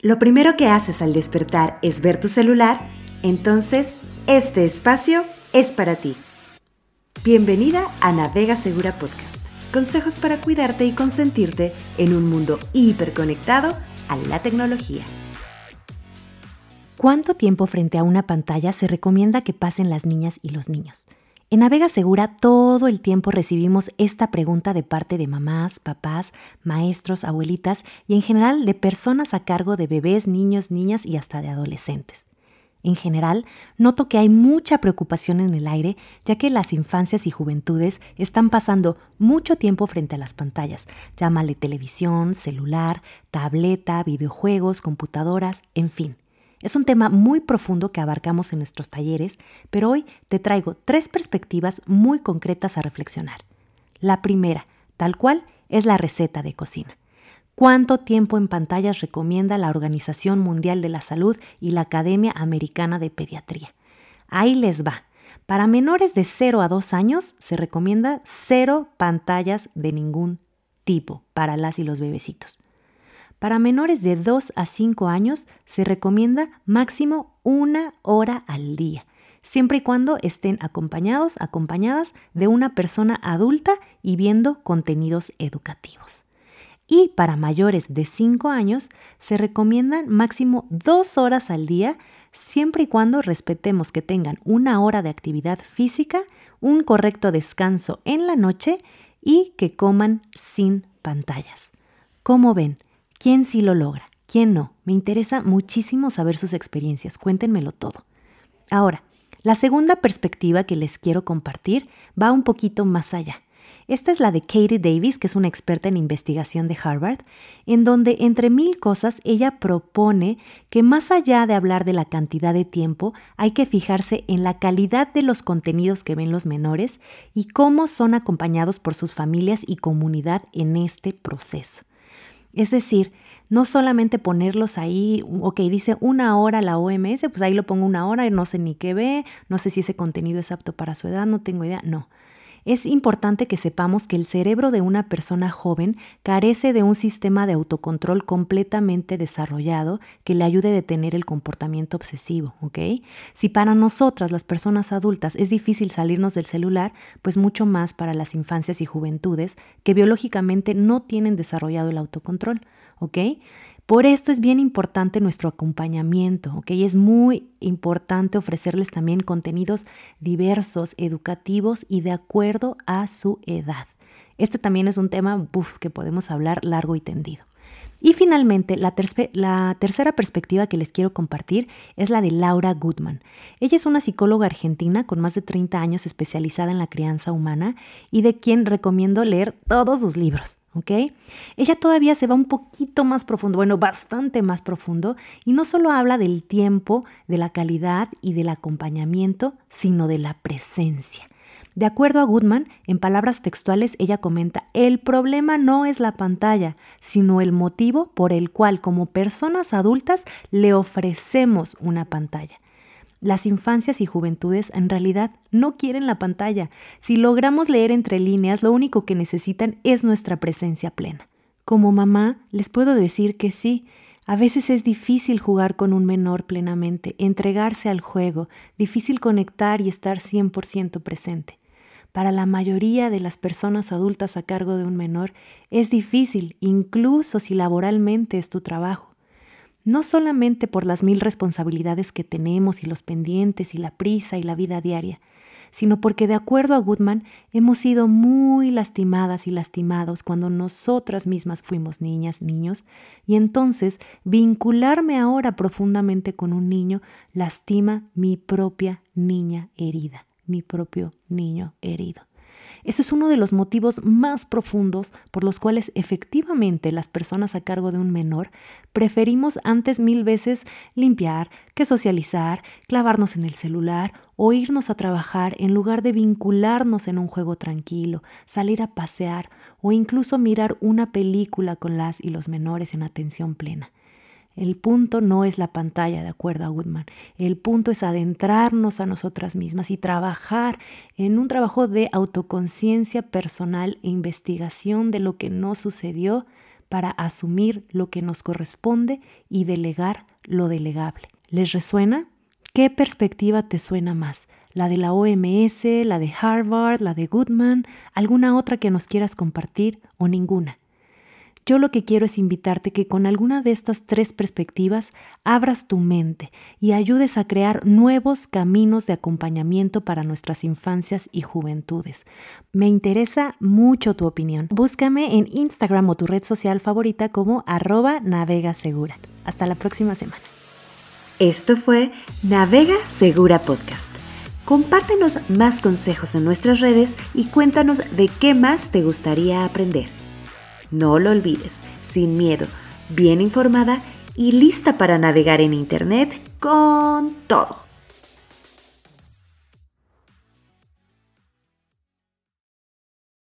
lo primero que haces al despertar es ver tu celular, entonces este espacio es para ti. Bienvenida a Navega Segura Podcast. Consejos para cuidarte y consentirte en un mundo hiperconectado a la tecnología. ¿Cuánto tiempo frente a una pantalla se recomienda que pasen las niñas y los niños? En Navega Segura todo el tiempo recibimos esta pregunta de parte de mamás, papás, maestros, abuelitas y en general de personas a cargo de bebés, niños, niñas y hasta de adolescentes. En general, noto que hay mucha preocupación en el aire, ya que las infancias y juventudes están pasando mucho tiempo frente a las pantallas. Llámale televisión, celular, tableta, videojuegos, computadoras, en fin. Es un tema muy profundo que abarcamos en nuestros talleres, pero hoy te traigo 3 perspectivas muy concretas a reflexionar. La primera, tal cual, es la receta de cocina. ¿Cuánto tiempo en pantallas recomienda la Organización Mundial de la Salud y la Academia Americana de Pediatría? Ahí les va. Para menores de 0 a 2 años se recomienda 0 pantallas de ningún tipo para las y los bebecitos. Para menores de 2 a 5 años se recomienda máximo 1 hora al día, siempre y cuando estén acompañadas de una persona adulta y viendo contenidos educativos. Y para mayores de 5 años se recomiendan máximo 2 horas al día, siempre y cuando respetemos que tengan 1 hora de actividad física, un correcto descanso en la noche y que coman sin pantallas. ¿Cómo ven? ¿Quién sí lo logra? ¿Quién no? Me interesa muchísimo saber sus experiencias. Cuéntenmelo todo. Ahora, la segunda perspectiva que les quiero compartir va un poquito más allá. Esta es la de Katie Davis, que es una experta en investigación de Harvard, en donde, entre mil cosas, ella propone que más allá de hablar de la cantidad de tiempo, hay que fijarse en la calidad de los contenidos que ven los menores y cómo son acompañados por sus familias y comunidad en este proceso. Es decir, no solamente ponerlos ahí, dice 1 hora la OMS, pues ahí lo pongo 1 hora, no sé ni qué ve, no sé si ese contenido es apto para su edad, no tengo idea, no. Es importante que sepamos que el cerebro de una persona joven carece de un sistema de autocontrol completamente desarrollado que le ayude a detener el comportamiento obsesivo, ¿ok? Si para nosotras, las personas adultas, es difícil salirnos del celular, pues mucho más para las infancias y juventudes que biológicamente no tienen desarrollado el autocontrol, ¿ok? Por esto es bien importante nuestro acompañamiento, ¿ok? Es muy importante ofrecerles también contenidos diversos, educativos y de acuerdo a su edad. Este también es un tema que podemos hablar largo y tendido. Y finalmente, la tercera perspectiva que les quiero compartir es la de Laura Goodman. Ella es una psicóloga argentina con más de 30 años especializada en la crianza humana y de quien recomiendo leer todos sus libros. ¿Ok? Ella todavía se va un poquito más profundo, bastante más profundo, y no solo habla del tiempo, de la calidad y del acompañamiento, sino de la presencia. De acuerdo a Goodman, en palabras textuales, ella comenta, el problema no es la pantalla, sino el motivo por el cual como personas adultas le ofrecemos una pantalla. Las infancias y juventudes en realidad no quieren la pantalla. Si logramos leer entre líneas, lo único que necesitan es nuestra presencia plena. Como mamá, les puedo decir que sí, a veces es difícil jugar con un menor plenamente, entregarse al juego, difícil conectar y estar 100% presente. Para la mayoría de las personas adultas a cargo de un menor, es difícil, incluso si laboralmente es tu trabajo. No solamente por las 1000 responsabilidades que tenemos y los pendientes y la prisa y la vida diaria, sino porque de acuerdo a Goodman hemos sido muy lastimadas y lastimados cuando nosotras mismas fuimos niñas, niños, y entonces vincularme ahora profundamente con un niño lastima mi propia niña herida, mi propio niño herido. Eso es uno de los motivos más profundos por los cuales efectivamente las personas a cargo de un menor preferimos antes 1000 veces limpiar que socializar, clavarnos en el celular o irnos a trabajar en lugar de vincularnos en un juego tranquilo, salir a pasear o incluso mirar una película con las y los menores en atención plena. El punto no es la pantalla, de acuerdo a Goodman. El punto es adentrarnos a nosotras mismas y trabajar en un trabajo de autoconciencia personal e investigación de lo que no sucedió para asumir lo que nos corresponde y delegar lo delegable. ¿Les resuena? ¿Qué perspectiva te suena más? ¿La de la OMS, la de Harvard, la de Goodman, alguna otra que nos quieras compartir o ninguna? Yo lo que quiero es invitarte que con alguna de estas 3 perspectivas abras tu mente y ayudes a crear nuevos caminos de acompañamiento para nuestras infancias y juventudes. Me interesa mucho tu opinión. Búscame en Instagram o tu red social favorita como @navegasegura. Hasta la próxima semana. Esto fue Navega Segura Podcast. Compártenos más consejos en nuestras redes y cuéntanos de qué más te gustaría aprender. No lo olvides, sin miedo, bien informada y lista para navegar en Internet con todo.